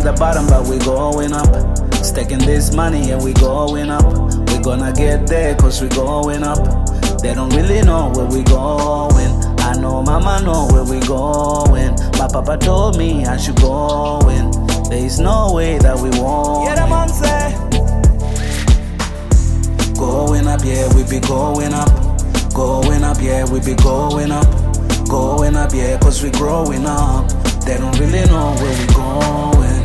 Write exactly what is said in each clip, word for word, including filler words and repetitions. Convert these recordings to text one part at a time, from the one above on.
the bottom, but we going up. Stacking this money and we going up. We gonna get there cause we going up. They don't really know where we going. I know mama know where we going. My papa told me I should go in. There is no way that we won't. Yeah, the man say. Going up, yeah, we be going up. Going up, yeah, we be going up. Going up, yeah, cause we growing up. They don't really know where we going.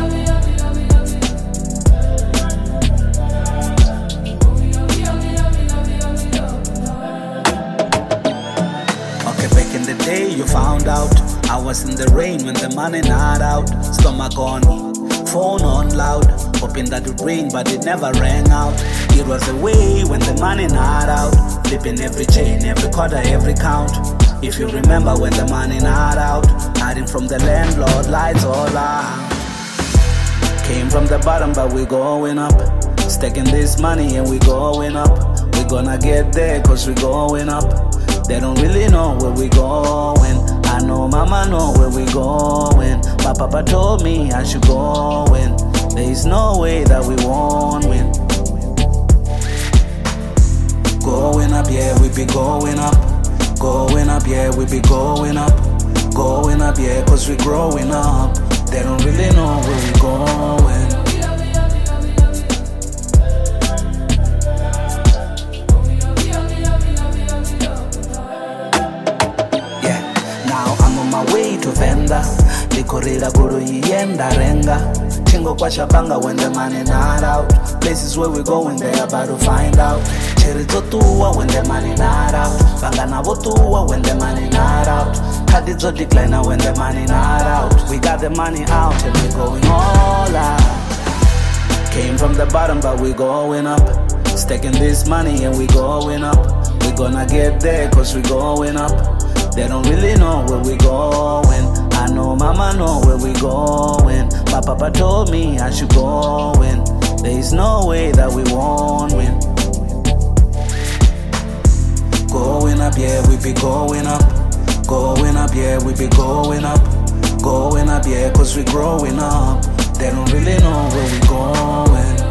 Okay, back in the day you found out I was in the rain when the money not out. Stomach on, phone on loud, hoping that it would rain but it never rang out. It was a way when the money not out, flipping every chain, every quarter, every count. If you remember when the money not out, hiding from the landlord, lights all out. Came from the bottom but we going up. Stacking this money and we going up. We gonna get there cause we going up. They don't really know where we going. I know mama know where we going. My papa told me I should go in. There is no way that we won't win. Going up, yeah, we be going up. Going up, yeah, we be going up. Going up, yeah, cause we growing up. They don't really know where we going. Yeah, now I'm on my way to Venda. Likorira guru yenda renga. Chingo kwa shabanga when the money not out. Places where we going, they about to find out. Cherito tuwa when the money not out. Bangana botuwa when the money not out. Kadizo decliner when the money not out. We got the money out and we going all out. Came from the bottom but we going up. Stacking this money and we going up. We gonna get there cause we going up. They don't really know where we going. I know mama know where we going. My papa told me I should go in. There is no way that we won't win. Going up, yeah, we be going up. Going up, yeah, we be going up. Going up, yeah, cause we growing up. They don't really know where we going.